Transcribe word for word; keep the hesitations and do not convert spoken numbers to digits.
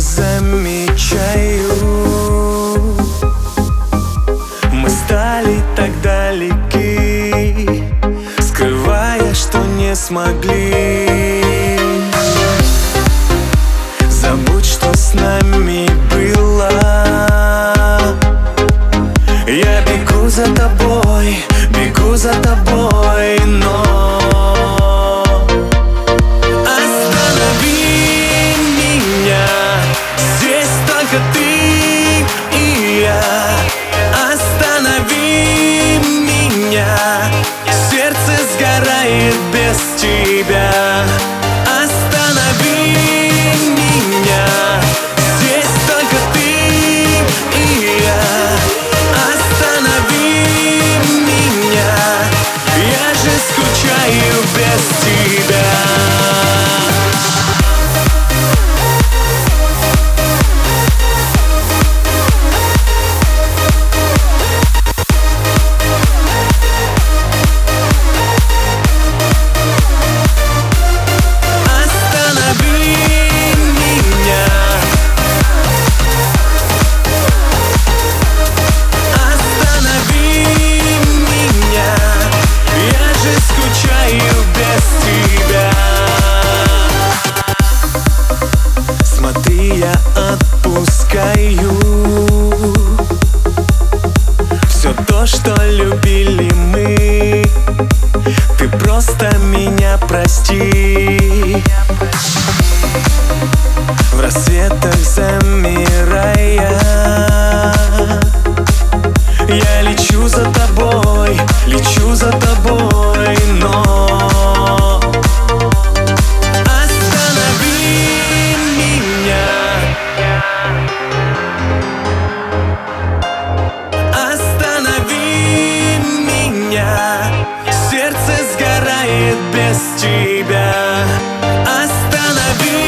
замечаю, мы стали так далеки, скрывая, что не смогли. Забудь, что с нами было. Я бегу за тобой, бегу за тобой, но останови меня. Здесь только ты и я. Останови меня. Сердце сгорает без тебя. Останови меня. Здесь только ты и я. Останови меня. Я же скучаю без тебя. Смотри, я отпускаю все то, что любили мы. Ты просто меня прости. В рассветах замирая, я лечу за тобой, лечу за тобой, но останови меня. Останови меня. Сердце сгорает без тебя. Останови